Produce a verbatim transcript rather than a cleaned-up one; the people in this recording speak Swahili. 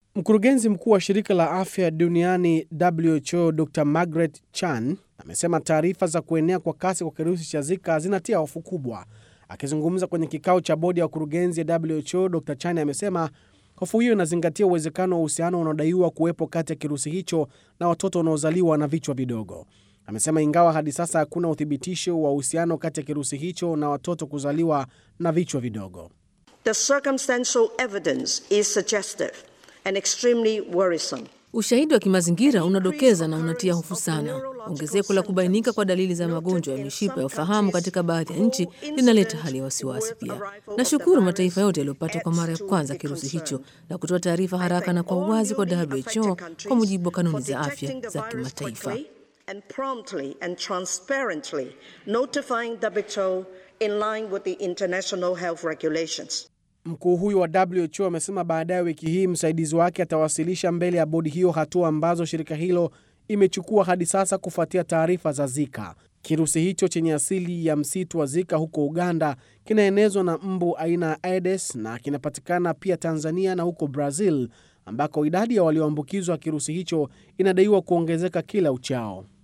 Mkurugenzi mkuu wa shirika la afya duniani W H O Doctor Margaret Chan amesema taarifa za kuenea kwa kasi kwa kirusi cha Zika zinatia hofu kubwa. Akizungumza kwenye kikao cha bodi ya wakurugenzi ya W H O, Doctor Chan amesema hofu hiyo inazingatia uwezekano wa uhusiano unaodaiwa kuwepo kati ya kirusi hicho na watoto wanaozaliwa na vichwa vidogo. Amesema ingawa hadi sasa hakuna uthibitisho wa uhusiano kati ya kirusi hicho na watoto kuzaliwa na vichwa vidogo. The circumstantial evidence is suggestive and extremely worrisome. Ushahidi wa kimazingira unadokeza na unatia hofu sana. Ongezeko la kubainika kwa dalili za magonjwa ya mishipa ya ufahamu katika baadhi ya nchi linaleta hali ya wasiwasi pia. Nashukuru mataifa yote yaliyopata kwa mara ya kwanza kirusi hicho na kutoa taarifa haraka na kwa uwazi kwa W H O kwa mujibu wa kanuni za afya za kimataifa. And promptly and transparently notifying W H O in line with the international health regulations. Mkuu huyu wa W H O amesema baadaye wiki hii msaidizi wake atawasilisha mbele ya bodi hiyo hatua ambazo shirika hilo imechukua hadi sasa kufuatia taarifa za Zika. Kirusi hicho chenye asili ya msitu wa Zika huko Uganda kinaenezwa na mbu aina ya Aedes na kinapatikana pia Tanzania na huko Brazil, ambako idadi ya walioambukizwa kirusi hicho inadaiwa kuongezeka kila uchao.